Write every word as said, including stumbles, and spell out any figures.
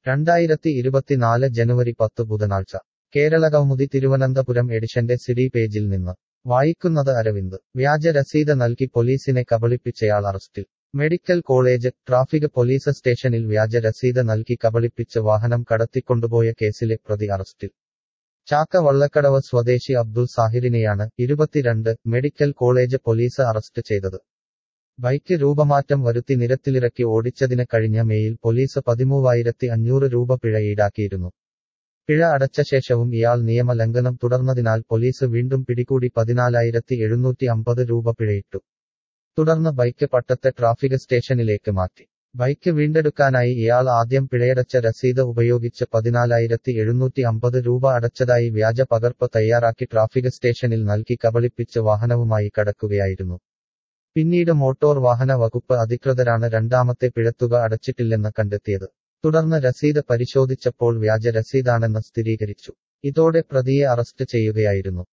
രണ്ടായിരത്തി ഇരുപത്തിനാല് ജനുവരി പത്ത് ബുധനാഴ്ച കേരളകൗമുദി തിരുവനന്തപുരം എഡിഷന്റെ സിഡി പേജിൽ നിന്ന് വായിക്കുന്നത് അരവിന്ദ് വ്യാജ രസീത് നൽകി പോലീസിനെ കബളിപ്പിച്ചയാൾ അറസ്റ്റിൽ മെഡിക്കൽ കോളേജ് ട്രാഫിക് പോലീസ് സ്റ്റേഷനിൽ വ്യാജ രസീത് നൽകി കബളിപ്പിച്ച് വാഹനം കടത്തിക്കൊണ്ടുപോയ കേസിലെ പ്രതി അറസ്റ്റിൽ ചാക്ക വള്ളക്കടവ് സ്വദേശി അബ്ദുൾ സാഹിറിനെയാണ് ഇരുപത്തിരണ്ട് മെഡിക്കൽ കോളേജ് പോലീസ് അറസ്റ്റ് ചെയ്തത് ബൈക്ക് രൂപമാറ്റം വരുത്തി നിരത്തിലിറക്കി ഓടിച്ചതിന് കഴിഞ്ഞ മേയിൽ പോലീസ് പതിമൂവായിരത്തി അഞ്ഞൂറ് രൂപ പിഴ ഈടാക്കിയിരുന്നു പിഴ അടച്ച ശേഷവും ഇയാൾ നിയമലംഘനം തുടർന്നതിനാൽ പോലീസ് വീണ്ടും പിടികൂടി പതിനാലായിരത്തി എഴുന്നൂറ്റി അമ്പത് രൂപ പിഴയിട്ടു തുടർന്ന് ബൈക്ക് പട്ടത്തെ ട്രാഫിക് സ്റ്റേഷനിലേക്ക് മാറ്റി ബൈക്ക് വീണ്ടെടുക്കാനായി ഇയാൾ ആദ്യം പിഴയടച്ച രസീത് ഉപയോഗിച്ച് പതിനാലായിരത്തി എഴുന്നൂറ്റി അമ്പത് രൂപ അടച്ചതായി വ്യാജ പകർപ്പ് തയ്യാറാക്കി ട്രാഫിക് സ്റ്റേഷനിൽ നൽകി കബളിപ്പിച്ച് വാഹനവുമായി കടക്കുകയായിരുന്നു പിന്നീട് മോട്ടോർ വാഹന വകുപ്പ് അധികൃതരാണ് രണ്ടാമത്തെ പിഴത്തുക അടച്ചിട്ടില്ലെന്ന് കണ്ടെത്തിയത് തുടർന്ന് രസീത് പരിശോധിച്ചപ്പോൾ വ്യാജ രസീതാണെന്ന് സ്ഥിരീകരിച്ചു ഇതോടെ പ്രതിയെ അറസ്റ്റ് ചെയ്യുകയായിരുന്നു